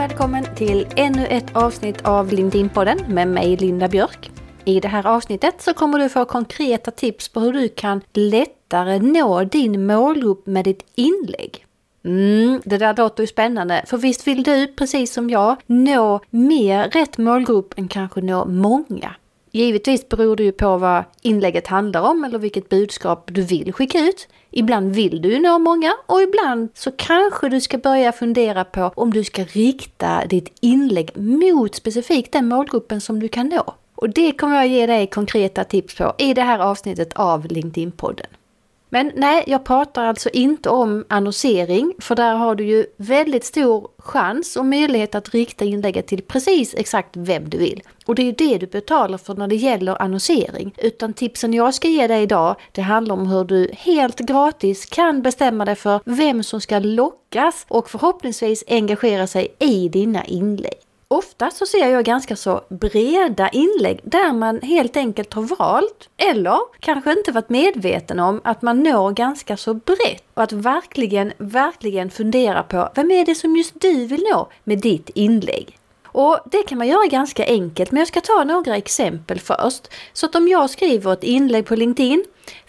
välkommen till ännu ett avsnitt av LinkedIn-podden med mig Linda Björk. I det här avsnittet så kommer du få konkreta tips på hur du kan lättare nå din målgrupp med ditt inlägg. Det där låter ju spännande, för visst vill du, precis som jag, nå mer rätt målgrupp än kanske nå många. Givetvis beror det ju på vad inlägget handlar om eller vilket budskap du vill skicka ut. Ibland vill du nå många och ibland så kanske du ska börja fundera på om du ska rikta ditt inlägg mot specifikt den målgruppen som du kan nå. Och det kommer jag ge dig konkreta tips på i det här avsnittet av LinkedIn-podden. Men nej, jag pratar alltså inte om annonsering, för där har du ju väldigt stor chans och möjlighet att rikta inlägget till precis exakt vem du vill. Och det är ju det du betalar för när det gäller annonsering. Utan tipsen jag ska ge dig idag, det handlar om hur du helt gratis kan bestämma dig för vem som ska lockas och förhoppningsvis engagera sig i dina inlägg. Ofta så ser jag ganska så breda inlägg där man helt enkelt har valt eller kanske inte varit medveten om att man når ganska så brett och att verkligen fundera på vem är det som just du vill nå med ditt inlägg. Och det kan man göra ganska enkelt, men jag ska ta några exempel först. Så att om jag skriver ett inlägg på LinkedIn,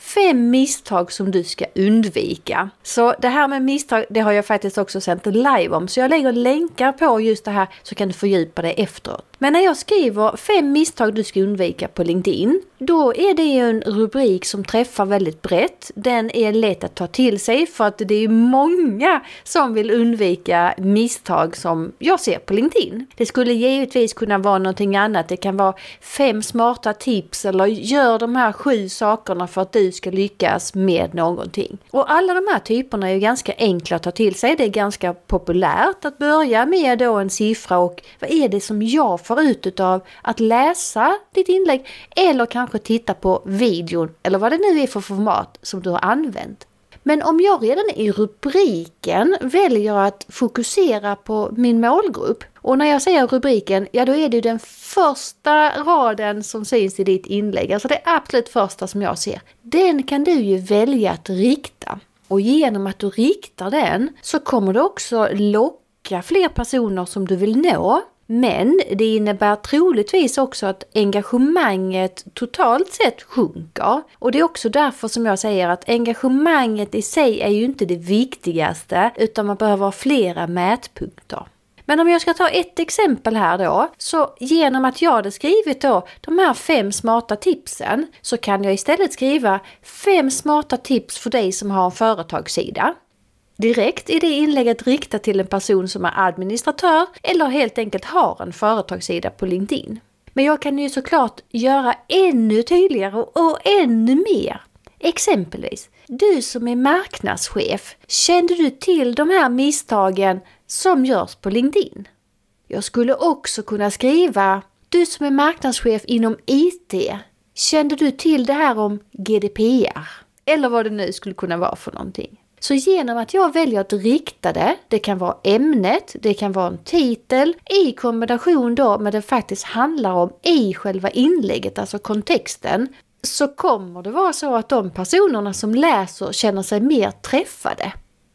5 misstag som du ska undvika. Så det här med misstag, det har jag faktiskt också sänt live om. Så jag lägger länkar på just det här så kan du fördjupa det efteråt. Men när jag skriver 5 misstag du ska undvika på LinkedIn, då är det en rubrik som träffar väldigt brett. Den är lätt att ta till sig för att det är många som vill undvika misstag som jag ser på LinkedIn. Det skulle givetvis kunna vara någonting annat. Det kan vara 5 smarta tips eller gör de här 7 sakerna för att du ska lyckas med någonting. Och alla de här typerna är ju ganska enkla att ta till sig. Det är ganska populärt att börja med då en siffra och vad är det som jag får ut av att läsa ditt inlägg eller kanske titta på videon eller vad det nu är för format som du har använt. Men om jag redan i rubriken väljer att fokusera på min målgrupp, och när jag säger rubriken, ja då är det ju den första raden som syns i ditt inlägg, alltså det absolut första som jag ser. Den kan du ju välja att rikta. Och genom att du riktar den så kommer du också locka fler personer som du vill nå. Men det innebär troligtvis också att engagemanget totalt sett sjunker. Och det är också därför som jag säger att engagemanget i sig är ju inte det viktigaste, utan man behöver ha flera mätpunkter. Men om jag ska ta ett exempel här då, så genom att jag hade skrivit då de här 5 smarta tipsen så kan jag istället skriva 5 smarta tips för dig som har en företagssida. Direkt i det inlägget riktat till en person som är administratör eller helt enkelt har en företagssida på LinkedIn. Men jag kan ju såklart göra ännu tydligare och ännu mer. Exempelvis, du som är marknadschef, kände du till de här misstagen som görs på LinkedIn? Jag skulle också kunna skriva, du som är marknadschef inom IT, kände du till det här om GDPR? Eller vad det nu skulle kunna vara för någonting. Så genom att jag väljer att rikta det kan vara ämnet, det kan vara en titel, i kombination då med det faktiskt handlar om i själva inlägget, alltså kontexten, så kommer det vara så att de personerna som läser känner sig mer träffade.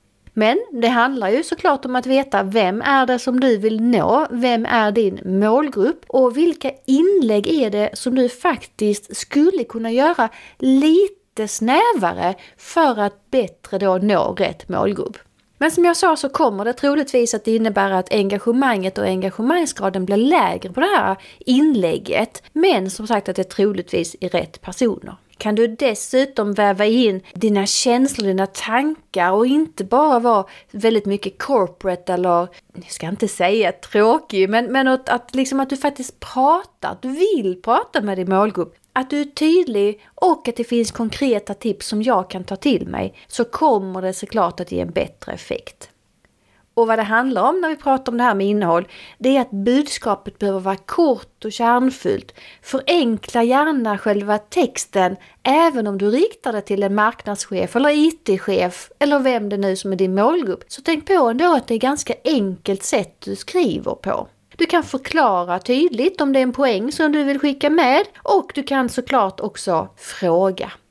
Men det handlar ju såklart om att veta vem är det som du vill nå, vem är din målgrupp och vilka inlägg är det som du faktiskt skulle kunna göra lite snävare för att bättre då nå rätt målgrupp. Men som jag sa så kommer det troligtvis att innebära att engagemanget och engagemangsgraden blir lägre på det här inlägget. Men som sagt att det troligtvis är rätt personer. Kan du dessutom väva in dina känslor, dina tankar och inte bara vara väldigt mycket corporate eller, jag ska inte säga tråkig, men att du faktiskt pratar, att du vill prata med din målgrupp. Att du är tydlig och att det finns konkreta tips som jag kan ta till mig, så kommer det såklart att ge en bättre effekt. Och vad det handlar om när vi pratar om det här med innehåll, det är att budskapet behöver vara kort och kärnfullt. Förenkla gärna själva texten även om du riktar det till en marknadschef eller IT-chef eller vem det nu som är din målgrupp. Så tänk på ändå att det är ganska enkelt sätt du skriver på. Du kan förklara tydligt om det är en poäng som du vill skicka med och du kan såklart också fråga.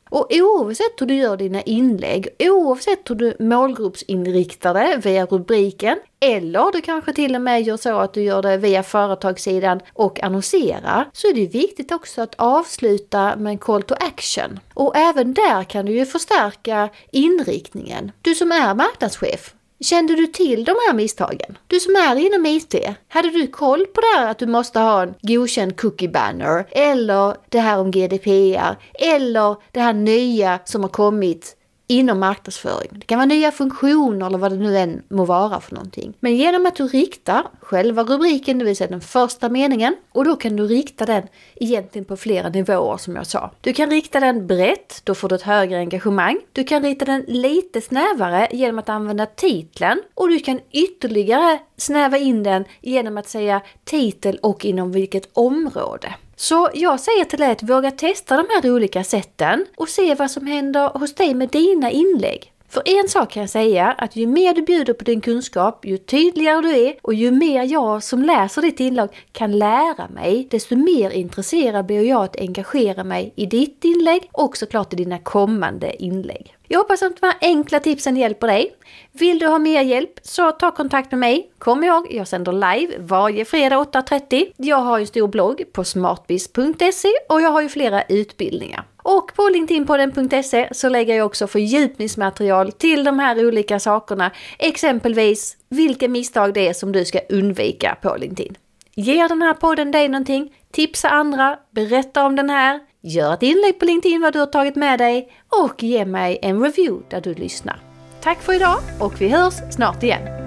Och oavsett hur du gör dina inlägg, oavsett hur du målgruppsinriktar det via rubriken, eller du kanske till och med gör så att du gör det via företagssidan och annonserar, så är det viktigt också att avsluta med en call to action. Och även där kan du ju förstärka inriktningen. Du som är marknadschef, kände du till de här misstagen? Du som är inom IT, hade du koll på det här att du måste ha en godkänd cookie banner, eller det här om GDPR, eller det här nya som har kommit inom marknadsföring. Det kan vara nya funktioner eller vad det nu än må vara för någonting. Men genom att du riktar själva rubriken, det vill säga den första meningen, och då kan du rikta den egentligen på flera nivåer som jag sa. Du kan rikta den brett, då får du ett högre engagemang. Du kan rikta den lite snävare genom att använda titeln, och du kan ytterligare snäva in den genom att säga titel och inom vilket område. Så jag säger till dig att våga testa de här olika sätten och se vad som händer hos dig med dina inlägg. För en sak kan jag säga, att ju mer du bjuder på din kunskap, ju tydligare du är och ju mer jag som läser ditt inlägg kan lära mig, desto mer intresserad blir jag att engagera mig i ditt inlägg och såklart i dina kommande inlägg. Jag hoppas att de här enkla tipsen hjälper dig. Vill du ha mer hjälp så ta kontakt med mig. Kom ihåg, jag sänder live varje fredag 8:30. Jag har ju en stor blogg på smartbiz.se och jag har ju flera utbildningar. Och på linkedinpodden.se så lägger jag också fördjupningsmaterial till de här olika sakerna. Exempelvis vilka misstag det är som du ska undvika på LinkedIn. Ger den här podden dig någonting? Tipsa andra, berätta om den här. Gör ett inlägg på LinkedIn vad du har tagit med dig och ge mig en review där du lyssnar. Tack för idag och vi hörs snart igen.